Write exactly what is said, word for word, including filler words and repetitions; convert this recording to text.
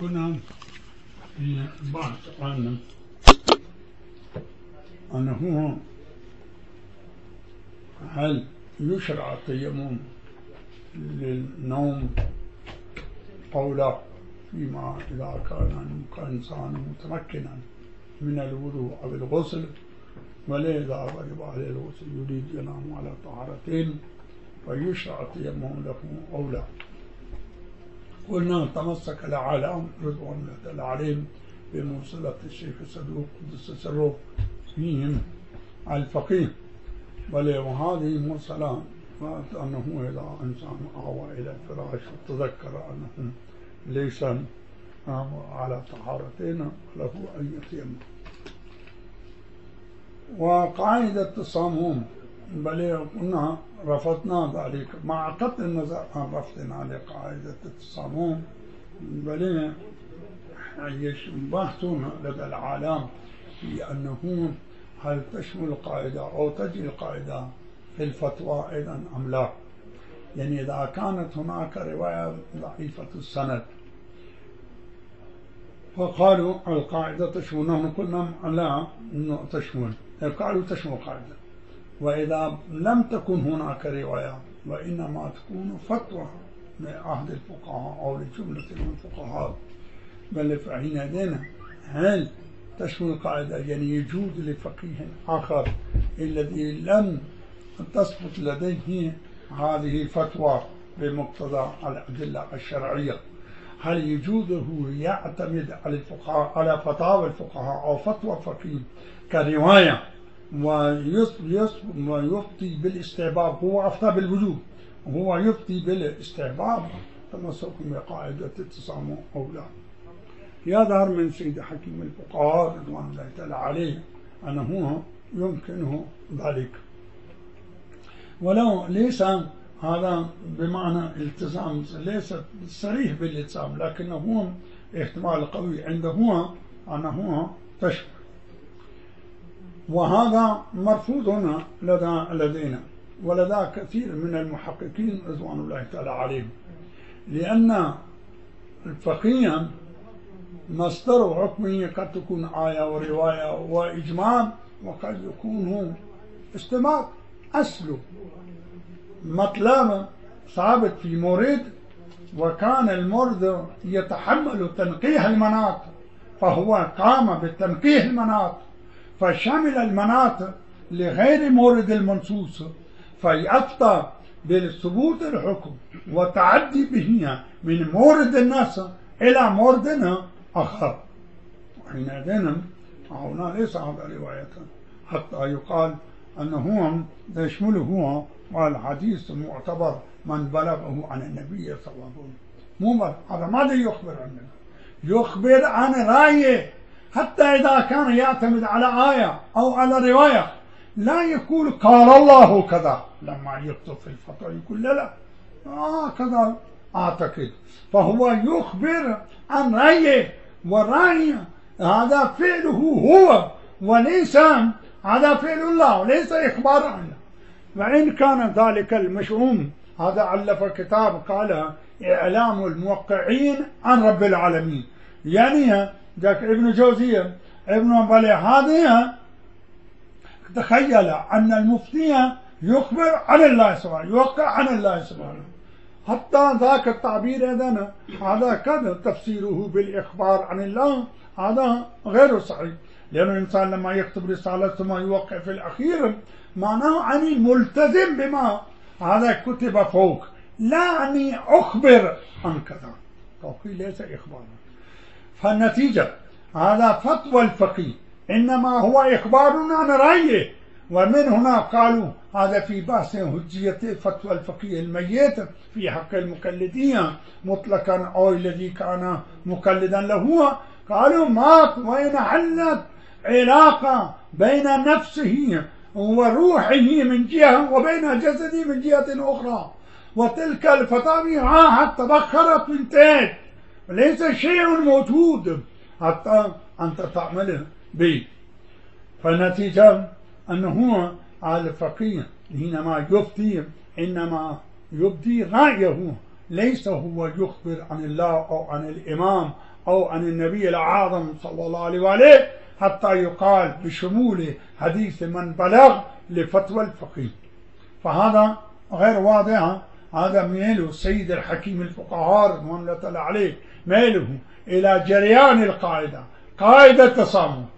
كنا في بحث عن أنه هل يشرع التيمم للنوم أو لا، فيما إذا كان الإنسان متمكنا من الوضوء أو الغسل، ولذا غلب عليه الغسل يريد ينام على طهارتين فيشرع التيمم له أو لا. قلنا تمسك العالم رضوان الله عليهم بموصلة الشيخ الصدوق قدس سره فيهم الفقيه، بل وهذه مرسلة أنه إذا إنسان آوى إلى الفراش وتذكر أنه ليس على طهارتين له أن يتيمم. وقاعدة الصموم بل قلنا رفضنا ذلك مع قطع النظر عن رفضنا لقاعدة الصموم، بل بحثنا لدى العالم في أنه هل تشمل القاعدة أو تجي القاعدة في الفتوى أيضا أم لا. يعني إذا كانت هناك رواية ضعيفة السند فقالوا القاعدة تشمل، نحن قلنا لا إنه تشمل، قالوا تشمل القاعدة. وإذا لم تكن هناك رواية وإنما تكون فتوى لعهد الفقهاء أو لجملة من الفقهاء، بل فحينئذ هل تشمل القاعدة؟ يعني يجوز لفقيه آخر الذي لم تثبت لديه هذه الفتوى بمقتضى الأدلة الشرعية، هل يجوزه يعتمد على الفقهاء على فتاوى الفقهاء أو فتوى فقيه كرواية ويفتي بالاستحباب؟ هو أفتى بالوجوب وهو يفتي بالاستحباب تمسك بقاعدة التصامم أو لا. يظهر من سيد حكيم الفقهاء رضوان الله تعالى عليه أنه يمكنه ذلك، ولو ليس هذا بمعنى التزام، ليس صريح بالالتزام، لكنه احتمال قوي عنده أنه تشمل، وهذا مرفوض لدى لدينا ولدى كثير من المحققين رضوان الله تعالى عليهم، لأن الفقيه مصدر حكمه قد تكون آية ورواية وإجماع، وقد يكون استماع أصله مطلب ثابت في مورد، وكان المورد يتحمل تنقيح المناط فهو قام بالتنقيح المناط فشمل المناط لغير مورد المنصوص فيأفتى بثبوت الحكم وتعدي به من مورد النص إلى مورد آخر. حينئذ هنا ليس هذا رواية حتى يقال أنه يشمله والحديث معتبر من بلغه عن النبي صلى الله عليه وسلم. مو هذا ماذا يخبر عنه؟ يخبر عن رأيه، حتى إذا كان يعتمد على آية أو على رواية لا يقول قال الله كذا، لما يكتب في الفتوى يقول لا لا آه كذا أعتقد، فهو يخبر عن رأيه، والرأي هذا فعله هو وليس هذا فعل الله وليس إخبار عنه. وإن كان ذلك المشؤوم هذا ألف كتاب قال إعلام الموقعين عن رب العالمين، يعني ذاك ابن جوزية ابن بلي هذه تخيل أن المفتي يخبر عن الله سبحانه يوقع عن الله سبحانه، حتى ذاك التعبير إذن هذا كذا تفسيره بالإخبار عن الله هذا غير صحيح، لأن الإنسان لما يكتب رسالة ثم يوقع في الأخير معناه أني ملتزم بما هذا كتب فوق، لا أني أخبر عن كذا، توقيع ليس إخبارا. فالنتيجة هذا فتوى الفقيه إنما هو إخبار عن رأيه، ومن هنا قالوا هذا في بحث هجية فتوى الفقيه الميت في حق المقلدين مطلقا أو الذي كان مقلدا له، قالوا مات وإن حلت علاقة بين نفسه وروحه من جهة وبين جسده من جهة أخرى، وتلك الفتاوى عاهت تبخرت وانتهت، ليس شيء موجود حتى أنت تعمله به. فالنتيجة أنه الفقيه حينما يفتي إنما يبدي رأيه، ليس هو يخبر عن الله أو عن الإمام أو عن النبي الأعظم صلى الله عليه وآله حتى يقال بشمول حديث من بلغ لفتوى الفقيه. فهذا غير واضح. هذا ميل السيد الحكيم الفقهاء رضوان الله عليه، ميله إلى جريان القاعدة، قاعدة التصامت.